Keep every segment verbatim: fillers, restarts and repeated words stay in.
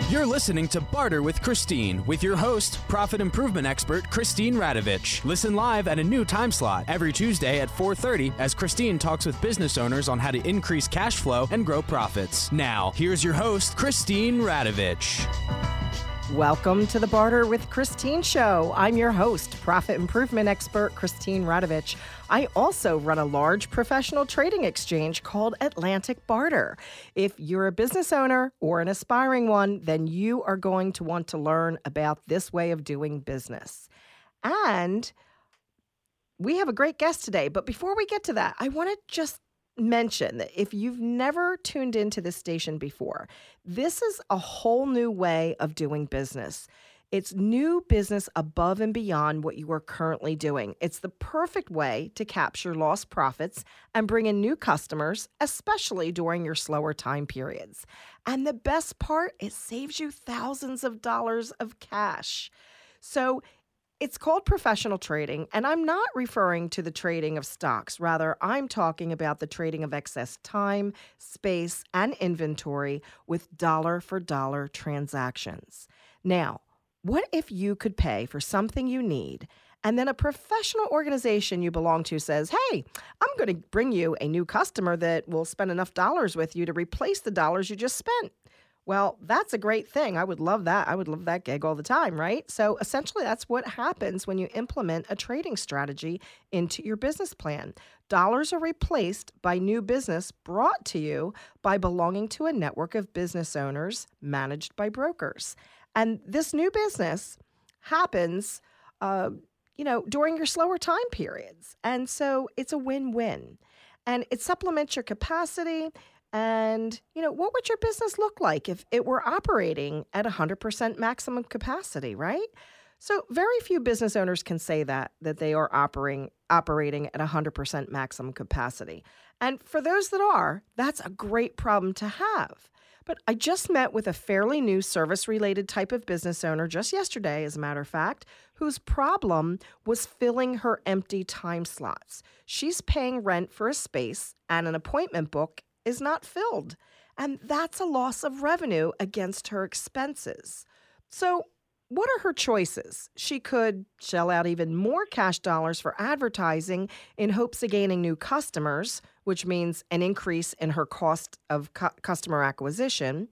You're listening to Barter with Christine with your host, profit improvement expert Christine Radovich. Listen live at a new time slot every Tuesday at four thirty as Christine talks with business owners on how to increase cash flow and grow profits. Now, here's your host, Christine Radovich. Welcome to the Barter with Christine show. I'm your host, profit improvement expert Christine Radovich. I also run a large professional trading exchange called Atlantic Barter. If you're a business owner or an aspiring one, then you are going to want to learn about this way of doing business. And we have a great guest today. But before we get to that, I want to just mention that if you've never tuned into this station before, this is a whole new way of doing business. It's new business above and beyond what you are currently doing. It's the perfect way to capture lost profits and bring in new customers, especially during your slower time periods. And the best part, it saves you thousands of dollars of cash. So it's called professional trading, and I'm not referring to the trading of stocks. Rather, I'm talking about the trading of excess time, space, and inventory with dollar-for-dollar transactions. Now, what if you could pay for something you need, and then a professional organization you belong to says, hey, I'm going to bring you a new customer that will spend enough dollars with you to replace the dollars you just spent? Well, that's a great thing. I would love that. I would love that gig all the time, right? So essentially, that's what happens when you implement a trading strategy into your business plan. Dollars are replaced by new business brought to you by belonging to a network of business owners managed by brokers. And this new business happens, uh, you know, during your slower time periods. And so it's a win-win. And it supplements your capacity. And, you know, what would your business look like if it were operating at one hundred percent maximum capacity, right? So very few business owners can say that, that they are operating operating at one hundred percent maximum capacity. And for those that are, that's a great problem to have. But I just met with a fairly new service-related type of business owner just yesterday, as a matter of fact, whose problem was filling her empty time slots. She's paying rent for a space and an appointment book is not filled. And that's a loss of revenue against her expenses. So what are her choices? She could shell out even more cash dollars for advertising in hopes of gaining new customers, which means an increase in her cost of cu- customer acquisition.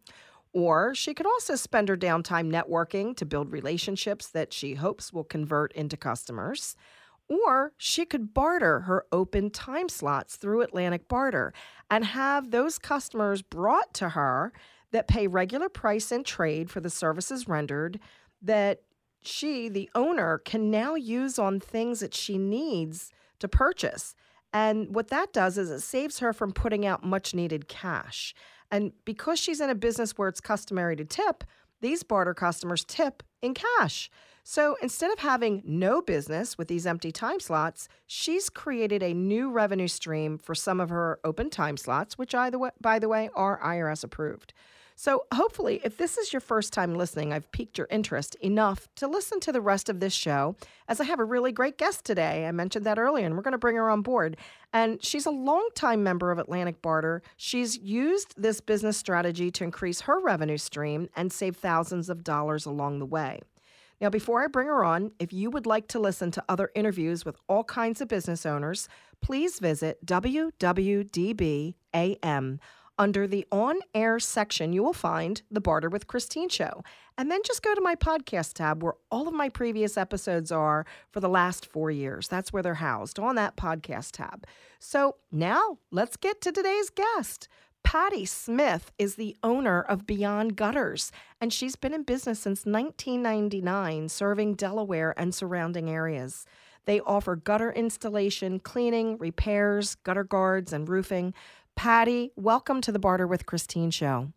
Or she could also spend her downtime networking to build relationships that she hopes will convert into customers. Or she could barter her open time slots through Atlantic Barter and have those customers brought to her that pay regular price and trade for the services rendered that she, the owner, can now use on things that she needs to purchase. And what that does is it saves her from putting out much needed cash. And because she's in a business where it's customary to tip, these barter customers tip in cash. So instead of having no business with these empty time slots, she's created a new revenue stream for some of her open time slots, which, by the way, by the way, are I R S approved. So hopefully, if this is your first time listening, I've piqued your interest enough to listen to the rest of this show, as I have a really great guest today. I mentioned that earlier, and we're going to bring her on board. And she's a longtime member of Atlantic Barter. She's used this business strategy to increase her revenue stream and save thousands of dollars along the way. Now, before I bring her on, if you would like to listen to other interviews with all kinds of business owners, please visit W W D B A M. Under the on-air section, you will find the Barter with Christine show. And then just go to my podcast tab where all of my previous episodes are for the last four years. That's where they're housed, on that podcast tab. So now let's get to today's guest. Patty Smith is the owner of Beyond Gutters, and she's been in business since nineteen ninety-nine, serving Delaware and surrounding areas. They offer gutter installation, cleaning, repairs, gutter guards, and roofing. Patty, welcome to the Barter with Christine show.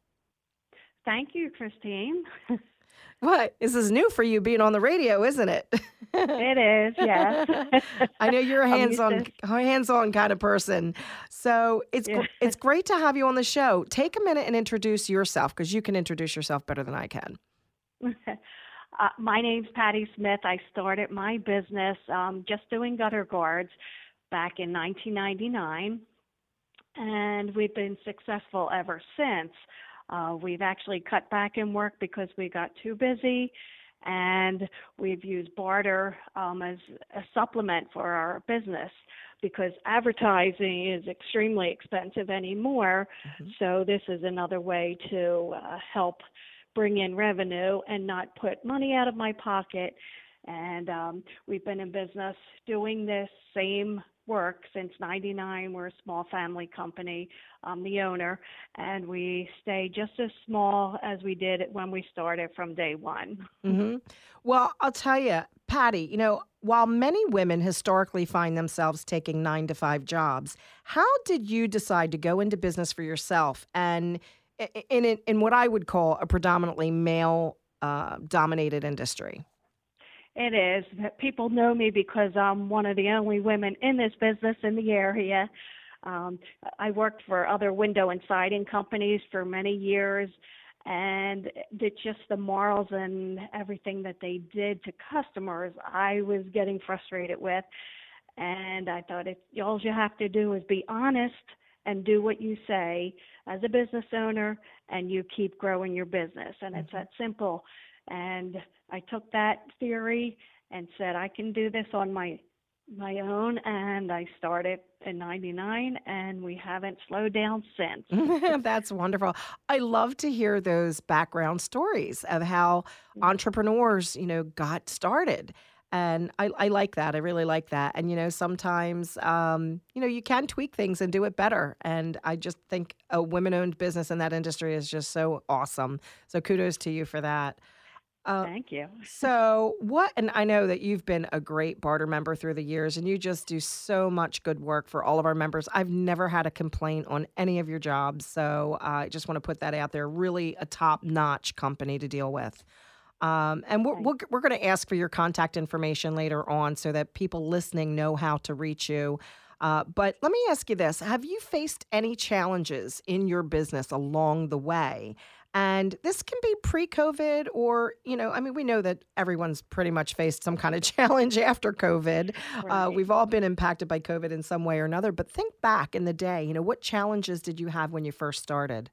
Thank you, Christine. What? This is new for you being on the radio, isn't it? It is, yes. I know you're a hands-on, hands-on kind of person. So it's Yeah. it's great to have you on the show. Take a minute and introduce yourself, because you can introduce yourself better than I can. Uh, my name's Patty Smith. I started my business um, just doing gutter guards back in nineteen ninety-nine, and we've been successful ever since. Uh, we've actually cut back in work because we got too busy, and we've used barter um, as a supplement for our business because advertising is extremely expensive anymore. Mm-hmm. So this is another way to uh, help bring in revenue and not put money out of my pocket. And um, we've been in business doing this same work since ninety-nine. We're a small family company. I'm the owner, and we stay just as small as we did when we started from day one. Mm-hmm. Well, I'll tell you, Patty, you know, while many women historically find themselves taking nine to five jobs, how did you decide to go into business for yourself and in in, in what I would call a predominantly male uh, dominated industry? It is. People know me because I'm one of the only women in this business in the area. Um, I worked for other window and siding companies for many years, and it's just the morals and everything that they did to customers I was getting frustrated with. And I thought, if all you have to do is be honest and do what you say as a business owner, and you keep growing your business. And it's that simple. And I took that theory and said, I can do this on my my own, and I started in ninety-nine, and we haven't slowed down since. That's wonderful. I love to hear those background stories of how entrepreneurs, you know, got started. And I, I like that. I really like that. And, you know, sometimes, um, you know, you can tweak things and do it better. And I just think a women-owned business in that industry is just so awesome. So kudos to you for that. Uh, Thank you. So what, and I know that you've been a great barter member through the years, and you just do so much good work for all of our members. I've never had a complaint on any of your jobs. So uh, I just want to put that out there. Really a top-notch company to deal with. Um, and we're, we're, we're going to ask for your contact information later on so that people listening know how to reach you. Uh, but let me ask you this. Have you faced any challenges in your business along the way? And this can be pre-COVID or, you know, I mean, we know that everyone's pretty much faced some kind of challenge after COVID. Right. Uh, we've all been impacted by COVID in some way or another. But think back in the day, you know, what challenges did you have when you first started?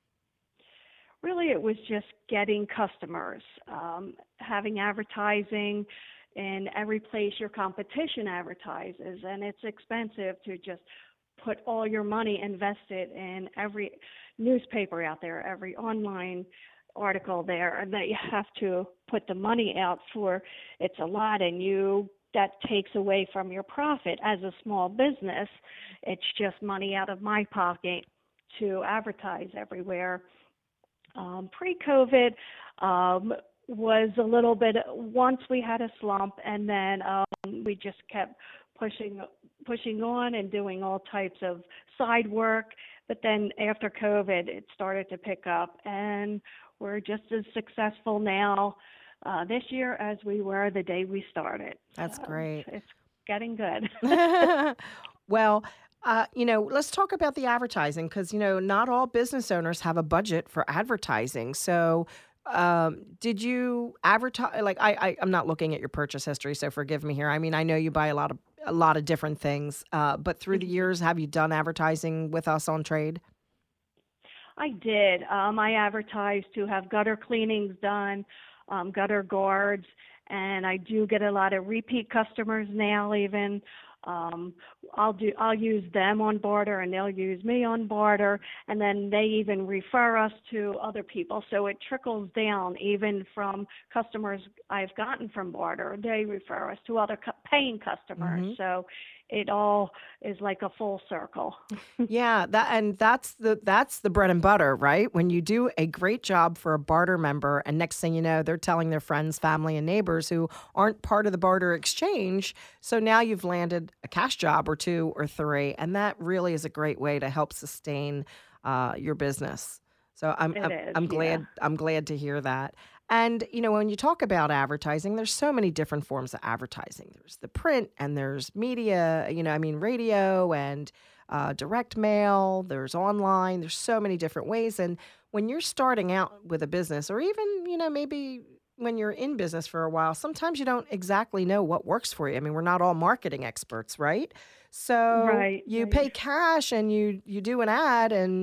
Really, it was just getting customers, um, having advertising in every place your competition advertises. And it's expensive to just put all your money invested in every newspaper out there, every online article there, and that you have to put the money out for. It's a lot, and you that takes away from your profit. As a small business, it's just money out of my pocket to advertise everywhere. Um, pre-COVID um, was a little bit, once we had a slump, and then um, we just kept pushing pushing on and doing all types of side work. But then after COVID, it started to pick up, and we're just as successful now uh, this year as we were the day we started. That's um, great. It's getting good. Well, uh, you know, let's talk about the advertising because, you know, not all business owners have a budget for advertising. So um, did you advertise? Like, I, I, I'm not looking at your purchase history, so forgive me here. I mean, I know you buy a lot of a lot of different things, uh, but through the years, have you done advertising with us on Trade? I did. Um, I advertised to have gutter cleanings done, um, gutter guards, and I do get a lot of repeat customers now even. Um, I'll do. I'll use them on barter, and they'll use me on barter, and then they even refer us to other people. So it trickles down even from customers I've gotten from barter. They refer us to other cu- paying customers. Mm-hmm. So it all is like a full circle. Yeah, that and that's the that's the bread and butter, right? When you do a great job for a barter member, and next thing you know, they're telling their friends, family, and neighbors who aren't part of the barter exchange. So now you've landed a cash job or two or three, and that really is a great way to help sustain uh, your business. So I'm I'm, is, I'm glad yeah. I'm glad to hear that. And, you know, when you talk about advertising, there's so many different forms of advertising. There's the print and there's media, you know, I mean, radio and uh, direct mail. There's online. There's so many different ways. And when you're starting out with a business, or even, you know, maybe when you're in business for a while, sometimes you don't exactly know what works for you. I mean, we're not all marketing experts, right? So right, you right. pay cash and you, you do an ad and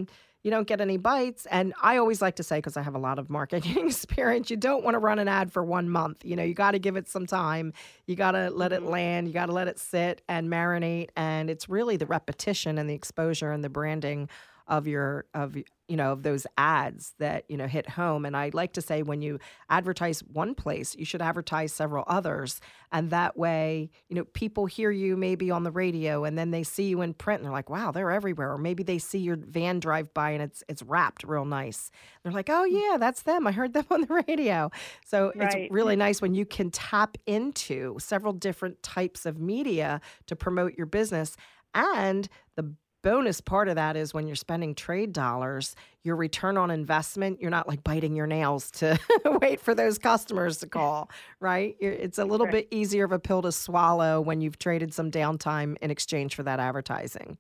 you don't get any bites. And I always like to say, because I have a lot of marketing experience, you don't want to run an ad for one month. You know, you got to give it some time. You got to let Mm-hmm. it land. You got to let it sit and marinate. And it's really the repetition and the exposure and the branding of your of you know of those ads that you know hit home. And I like to say, when you advertise one place, you should advertise several others, and that way you know people hear you maybe on the radio, and then they see you in print and they're like, wow, they're everywhere. Or maybe they see your van drive by and it's it's wrapped real nice. They're like, oh yeah, that's them, I heard them on the radio. So Right. it's really nice when you can tap into several different types of media to promote your business. And the bonus part of that is when you're spending trade dollars, your return on investment, you're not like biting your nails to wait for those customers to call, right? You're, it's a little Right. bit easier of a pill to swallow when you've traded some downtime in exchange for that advertising.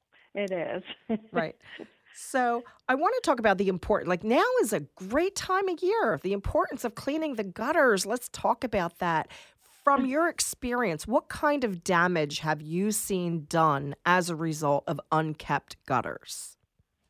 It is. Right. So I want to talk about the important, like now is a great time of year, the importance of cleaning the gutters. Let's talk about that. From your experience, what kind of damage have you seen done as a result of unkept gutters?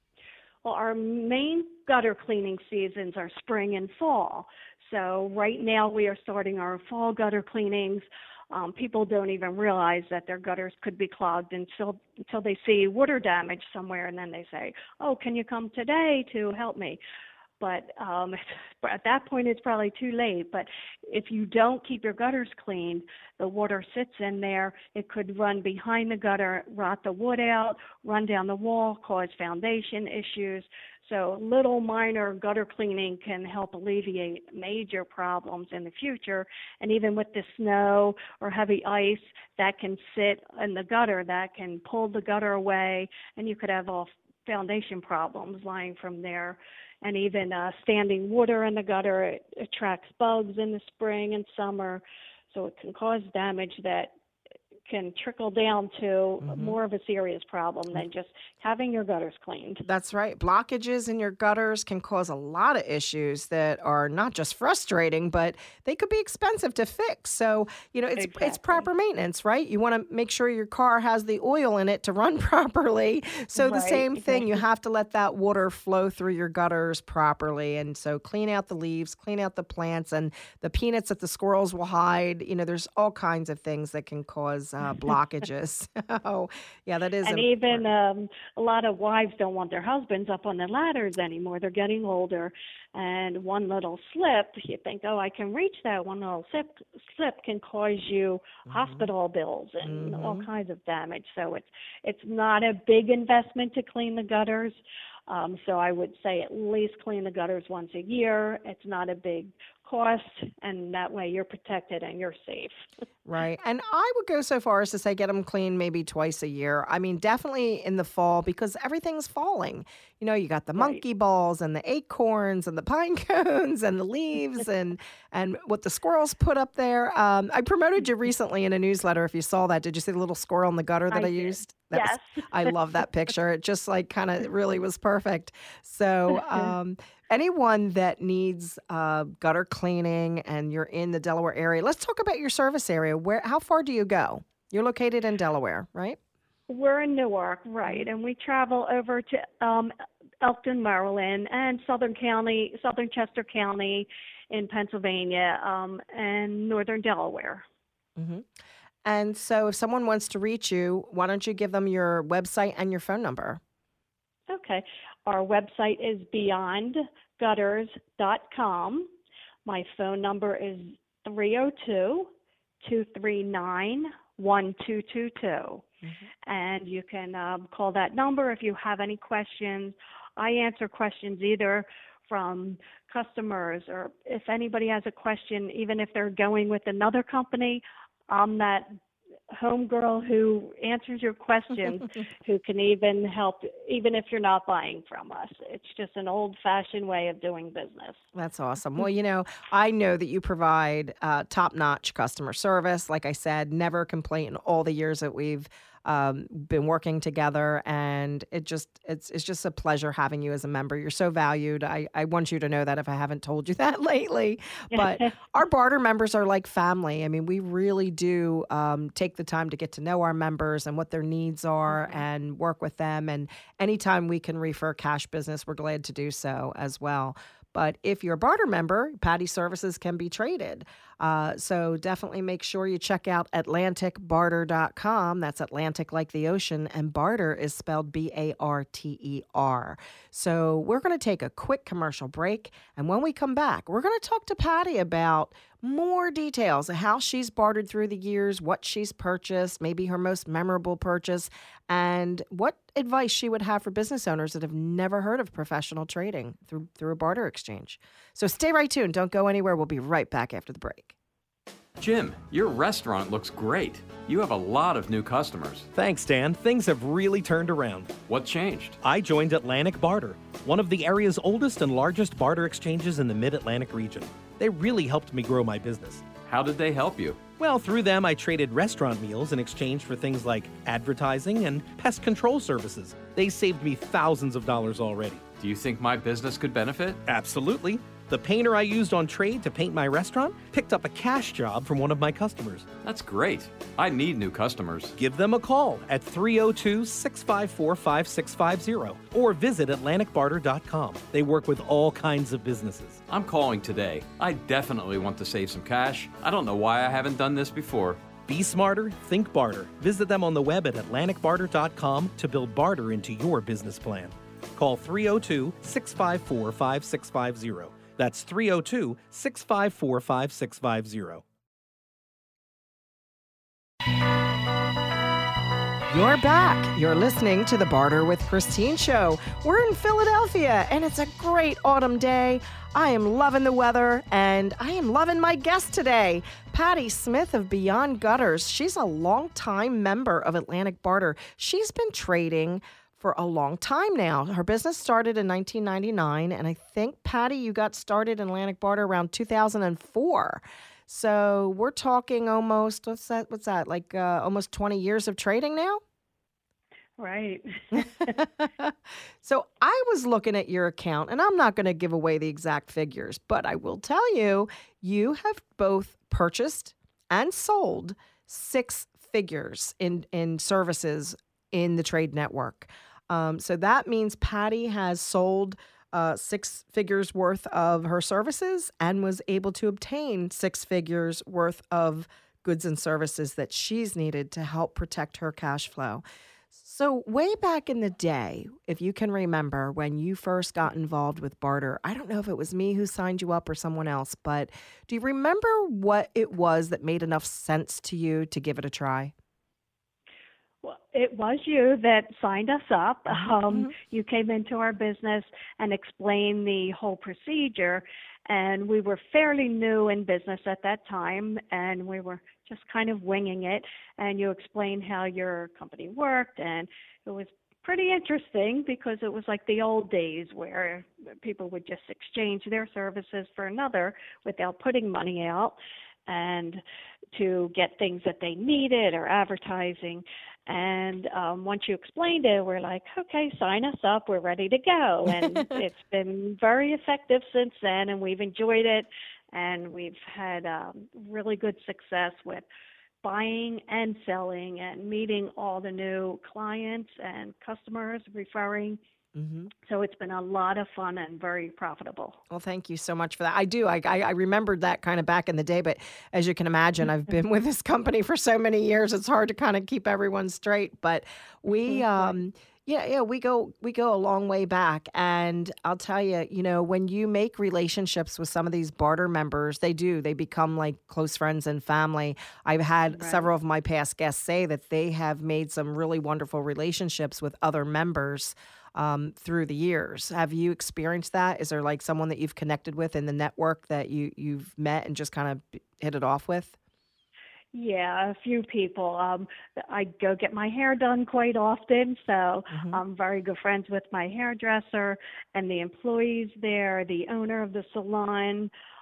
Well, our main gutter cleaning seasons are spring and fall. So right now we are starting our fall gutter cleanings. Um, people don't even realize that their gutters could be clogged until until they see water damage somewhere, and then they say, "Oh, can you come today to help me?" But um, at that point, it's probably too late. But if you don't keep your gutters cleaned, the water sits in there. It could run behind the gutter, rot the wood out, run down the wall, cause foundation issues. So little minor gutter cleaning can help alleviate major problems in the future. And even with the snow or heavy ice that can sit in the gutter, that can pull the gutter away, and you could have all foundation problems lying from there. And even uh, standing water in the gutter, it attracts bugs in the spring and summer, so it can cause damage that can trickle down to Mm-hmm. more of a serious problem than just having your gutters cleaned. That's right. Blockages in your gutters can cause a lot of issues that are not just frustrating, but they could be expensive to fix. So, you know, it's it's Exactly. proper maintenance, right? You want to make sure your car has the oil in it to run properly. So the Right. same thing, you have to let that water flow through your gutters properly. And so clean out the leaves, clean out the plants, and the peanuts that the squirrels will hide. You know, there's all kinds of things that can cause uh, blockages. Oh, yeah, that is And important. even um, a lot of wives don't want their husbands up on the ladders anymore. They're getting older, and one little slip, you think, oh, I can reach that. One little slip, slip can cause you hospital bills and all Mhm. kinds of damage. So it's it's not a big investment to clean the gutters. Um, so I would say at least clean the gutters once a year. It's not a big cost, and that way you're protected and you're safe. Right. And I would go so far as to say get them clean maybe twice a year. I mean, definitely in the fall because everything's falling. You know, you got the Right. monkey balls and the acorns and the pine cones and the leaves and and what the squirrels put up there. Um, I promoted you recently in a newsletter. If you saw that, did you see the little squirrel in the gutter that I, I did. used? That was- Yes. I love that picture. It just like kind of really was perfect. So um, anyone that needs uh, gutter cleaning and you're in the Delaware area, let's talk about your service area. Where, how far do you go? You're located in Delaware, right? We're in Newark, right, and we travel over to um, Elkton, Maryland, and Southern County, Southern Chester County in Pennsylvania, um, and Northern Delaware. Mm-hmm. And so if someone wants to reach you, why don't you give them your website and your phone number? Okay. Our website is beyond gutters dot com. My phone number is three oh two, two three nine, one two two two. And you can um, call that number if you have any questions. I answer questions either from customers or if anybody has a question, even if they're going with another company, I'm that homegirl who answers your questions, who can even help, even if you're not buying from us. It's just an old-fashioned way of doing business. That's awesome. Well, you know, I know that you provide uh, top-notch customer service. Like I said, never a complaint in all the years that we've um, been working together, and it just it's it's just a pleasure having you as a member. You're so valued. I, I want you to know that if I haven't told you that lately. But our barter members are like family. I mean, we really do um, take the time to get to know our members and what their needs are mm-hmm. and work with them. And anytime we can refer cash business, we're glad to do so as well. But if you're a barter member, Patty services can be traded. Uh, so definitely make sure you check out Atlantic Barter dot com. That's Atlantic like the ocean, and barter is spelled B A R T E R. So we're going to take a quick commercial break, and when we come back, we're going to talk to Patty about more details of how she's bartered through the years, what she's purchased, maybe her most memorable purchase, and what advice she would have for business owners that have never heard of professional trading through through a barter exchange. So stay right tuned. Don't go anywhere. We'll be right back after the break. Jim, your restaurant looks great. You have a lot of new customers. Thanks, Dan. Things have really turned around. What changed? I joined Atlantic Barter, one of the area's oldest and largest barter exchanges in the Mid-Atlantic region. They really helped me grow my business. How did they help you? Well, through them, I traded restaurant meals in exchange for things like advertising and pest control services. They saved me thousands of dollars already. Do you think my business could benefit? Absolutely. The painter I used on trade to paint my restaurant picked up a cash job from one of my customers. That's great. I need new customers. Give them a call at three oh two, six five four, five six five zero or visit Atlantic Barter dot com. They work with all kinds of businesses. I'm calling today. I definitely want to save some cash. I don't know why I haven't done this before. Be smarter, think barter. Visit them on the web at Atlantic Barter dot com to build barter into your business plan. Call three oh two, six five four, five six five zero. That's three oh two, six five four, five six five zero. You're back. You're listening to the Barter with Christine show. We're in Philadelphia, and it's a great autumn day. I am loving the weather, and I am loving my guest today, Patty Smith of Beyond Gutters. She's a longtime member of Atlantic Barter. She's been trading for a long time now. Her business started in nineteen ninety-nine, and I think, Patty, you got started in Atlantic Barter around two thousand four. So we're talking almost, what's that, what's that, like uh, almost twenty years of trading now? Right. So I was looking at your account, and I'm not going to give away the exact figures, but I will tell you, you have both purchased and sold six figures in, in services in the trade network. Um, so that means Patty has sold uh, six figures worth of her services and was able to obtain six figures worth of goods and services that she's needed to help protect her cash flow. So way back in the day, if you can remember when you first got involved with barter, I don't know if it was me who signed you up or someone else, but do you remember what it was that made enough sense to you to give it a try? Well, it was you that signed us up. Mm-hmm. Um, you came into our business and explained the whole procedure, and we were fairly new in business at that time, and we were just kind of winging it, and you explained how your company worked, and it was pretty interesting because it was like the old days where people would just exchange their services for another without putting money out and to get things that they needed or advertising. And um, once you explained it, we're like, okay, sign us up. We're ready to go. And it's been very effective since then, and we've enjoyed it. And we've had um, really good success with buying and selling and meeting all the new clients and customers, referring. Mm-hmm. So it's been a lot of fun and very profitable. Well, thank you so much for that. I do. I, I I remembered that kind of back in the day, but as you can imagine, I've been with this company for so many years. It's hard to kind of keep everyone straight. But we, um, yeah, yeah, we go we go a long way back. And I'll tell you, you know, when you make relationships with some of these barter members, they do. They become like close friends and family. I've had right. several of my past guests say that they have made some really wonderful relationships with other members Um, through the years. Have you experienced that? Is there like someone that you've connected with in the network that you, you've met and just kind of hit it off with? Yeah, a few people. Um, I go get my hair done quite often, so mm-hmm. I'm very good friends with my hairdresser and the employees there, the owner of the salon.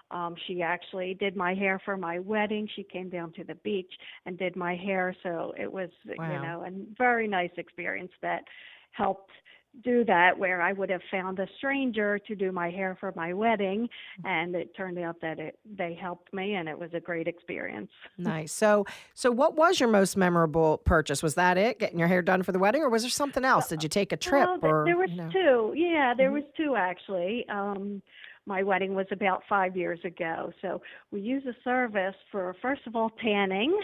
Um, she actually did my hair for my wedding. She came down to the beach and did my hair. So it was, Wow. you know, a very nice experience that helped do that, where I would have found a stranger to do my hair for my wedding, and it turned out that it they helped me, and it was a great experience. Nice. So, so what was your most memorable purchase? Was that it, getting your hair done for the wedding, or was there something else? Did you take a trip? Well, th- or there was you know? two. Yeah, there Mhm. was two actually. Um, my wedding was about five years ago, so we used a service for, first of all, tanning.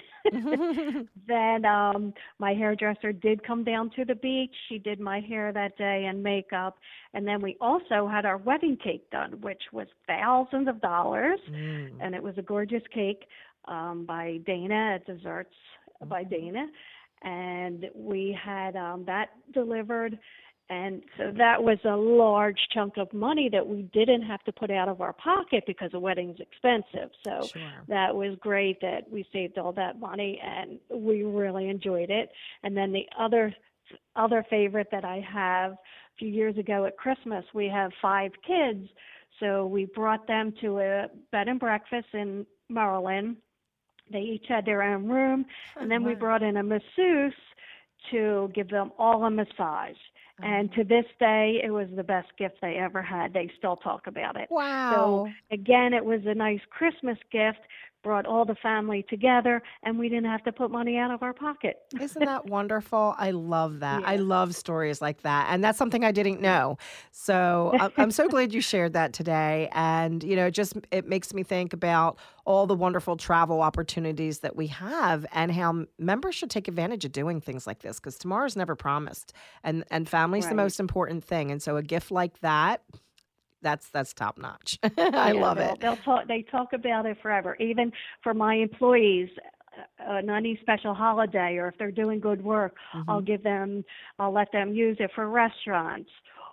Then um, my hairdresser did come down to the beach. She did my hair that day and makeup, and then we also had our wedding cake done, which was thousands of dollars, Mm. and it was a gorgeous cake um, by Dana at Desserts by Dana, and we had um, that delivered. And so that was a large chunk of money that we didn't have to put out of our pocket because a wedding's expensive. So Sure. that was great that we saved all that money, and we really enjoyed it. And then the other other favorite that I have, a few years ago at Christmas, we have five kids. So we brought them to a bed and breakfast in Maryland. They each had their own room. And then we Wow. brought in a masseuse to give them all a massage. And to this day, it was the best gift they ever had. They still talk about it. Wow. So again, it was a nice Christmas gift, brought all the family together, and we didn't have to put money out of our pocket. Isn't that wonderful? I love that. I Yeah. love stories like that. And that's something I didn't know. So I- I'm so glad you shared that today. And, you know, it just it makes me think about all the wonderful travel opportunities that we have and how m- members should take advantage of doing things like this because tomorrow's never promised. And and family's the Right. most important thing. And so a gift like that, that's that's top notch. I Yeah, love they'll, it. They'll talk. They talk about it forever. Even for my employees, uh, on any special holiday or if they're doing good work, I'll Mhm. give them. I'll let them use it for restaurants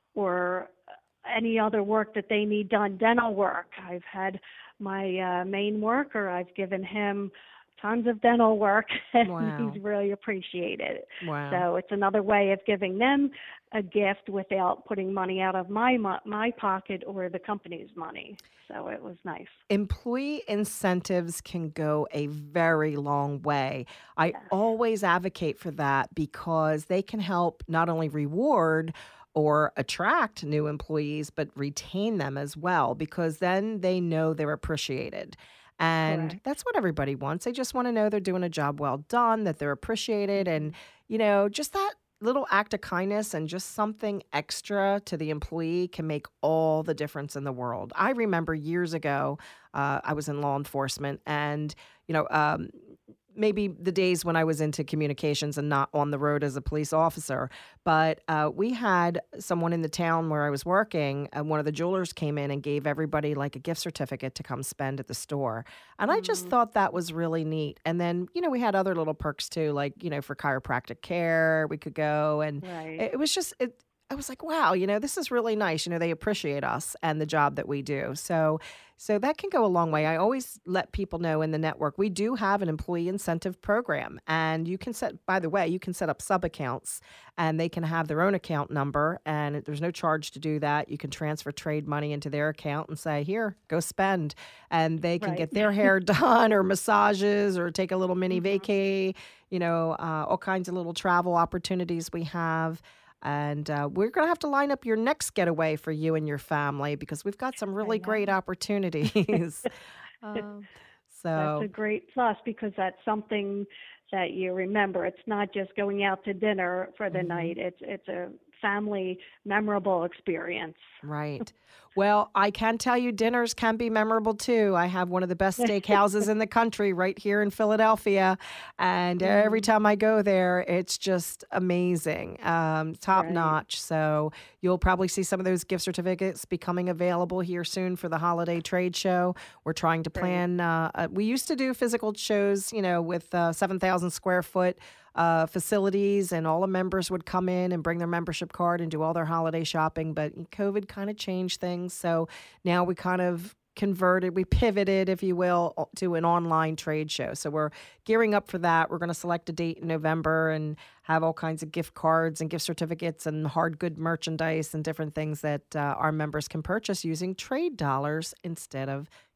or any other work that they need done. Dental work. I've had my uh, main worker. I've given him tons of dental work, and Wow. he's really appreciated it. Wow. So it's another way of giving them a gift without putting money out of my mo- my pocket or the company's money. So it was nice. Employee incentives can go a very long way. I always advocate for that because they can help not only reward or attract new employees, but retain them as well, because then they know they're appreciated. And Correct. that's what everybody wants. They just want to know they're doing a job well done, that they're appreciated. And, you know, just that little act of kindness and just something extra to the employee can make all the difference in the world. I remember years ago, uh, I was in law enforcement and, you know, um, maybe the days when I was into communications and not on the road as a police officer. But uh, we had someone in the town where I was working, and one of the jewelers came in and gave everybody like a gift certificate to come spend at the store. And I just thought that was really neat. And then, you know, we had other little perks too, like, you know, for chiropractic care, we could go. And Right. it, it was just, it, I was like, wow, you know, this is really nice. You know, they appreciate us and the job that we do. So, so that can go a long way. I always let people know in the network, we do have an employee incentive program, and you can set, by the way, you can set up sub accounts and they can have their own account number, and there's no charge to do that. You can transfer trade money into their account and say, here, go spend. And they can Right. get their hair done or massages or take a little mini vacay, you know, uh, all kinds of little travel opportunities we have. And uh, we're going to have to line up your next getaway for you and your family because we've got some really know. great opportunities. um, That's so, a great plus because that's something that you remember. It's not just going out to dinner for the Mhm. night. It's it's a family memorable experience. right. Well, I can tell you dinners can be memorable too. I have one of the best steakhouses in the country right here in Philadelphia. And every time I go there, it's just amazing, um, top Right. notch. So you'll probably see some of those gift certificates becoming available here soon for the holiday trade show. We're trying to plan, uh, uh, we used to do physical shows, you know, with uh, seven thousand square foot uh, facilities, and all the members would come in and bring their membership card and do all their holiday shopping. But COVID kind of changed things. So now we kind of converted, we pivoted, if you will, o- to an online trade show. So we're gearing up for that. We're going to select a date in November and have all kinds of gift cards and gift certificates and hard good merchandise and different things that uh, our members can purchase using trade dollars instead of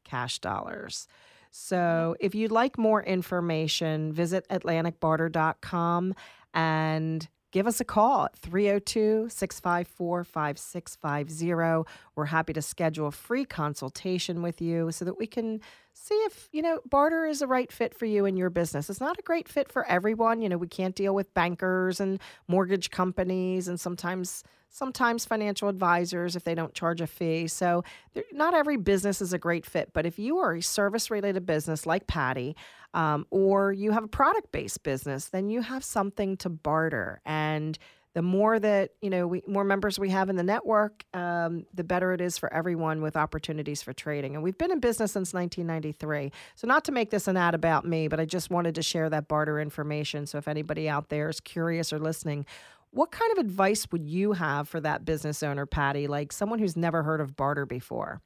cash dollars. So if you'd like more information, visit atlantic barter dot com and give us a call at three oh two, six five four, five six five zero. We're happy to schedule a free consultation with you so that we can see if, you know, barter is a right fit for you and your business. It's not a great fit for everyone. You know, we can't deal with bankers and mortgage companies and sometimes sometimes financial advisors if they don't charge a fee. So there, not every business is a great fit. But if you are a service-related business like Patty, um, or you have a product-based business, then you have something to barter. And the more that, you know, we, more members we have in the network, um, the better it is for everyone with opportunities for trading. And we've been in business since nineteen ninety-three. So not to make this an ad about me, but I just wanted to share that barter information. So if anybody out there is curious or listening, what kind of advice would you have for that business owner, Patty, like someone who's never heard of barter before?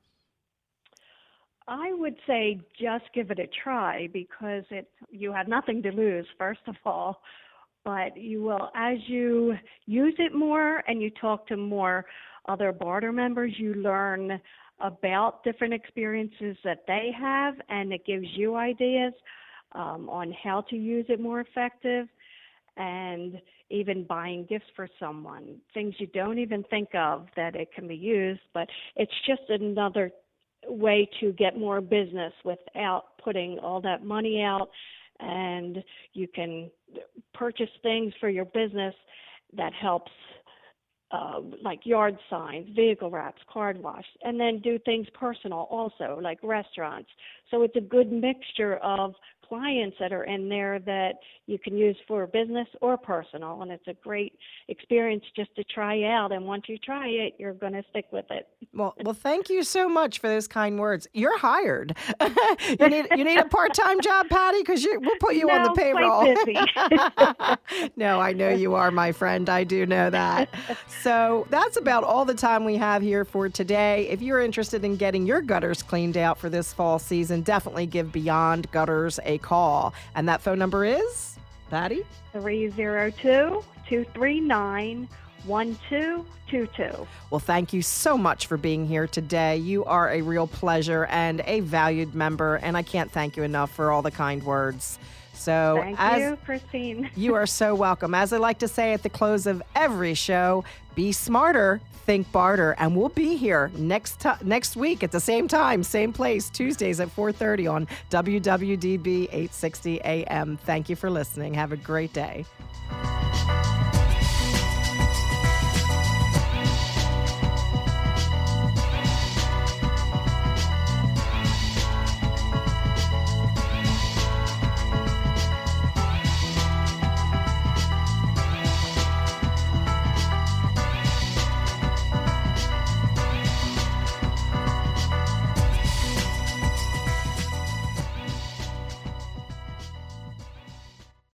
I would say just give it a try because it you have nothing to lose, first of all. But you will, as you use it more and you talk to more other barter members, you learn about different experiences that they have, and it gives you ideas um, on how to use it more effective. And even buying gifts for someone, things you don't even think of that it can be used, but it's just another way to get more business without putting all that money out, and you can purchase things for your business that helps, uh, like yard signs, vehicle wraps, card wash, and then do things personal also, like restaurants. So it's a good mixture of clients that are in there that you can use for business or personal, and it's a great experience just to try out. And once you try it, you're going to stick with it. Well, well, thank you so much for those kind words. You're hired. you need you need a part-time job, Patty, because we'll put you no, on the payroll. Quite busy. No, I know you are, my friend. I do know that. So that's about all the time we have here for today. If you're interested in getting your gutters cleaned out for this fall season, definitely give Beyond Gutters a call. And that phone number is, Patty? three oh two, two three nine, one two two two. Well, thank you so much for being here today. You are a real pleasure and a valued member, and I can't thank you enough for all the kind words. So, thank as you, Christine. You are so welcome. As I like to say at the close of every show, be smarter, think barter, and we'll be here next t- next week at the same time, same place, Tuesdays at four thirty on W W D B eight sixty A M. Thank you for listening. Have a great day.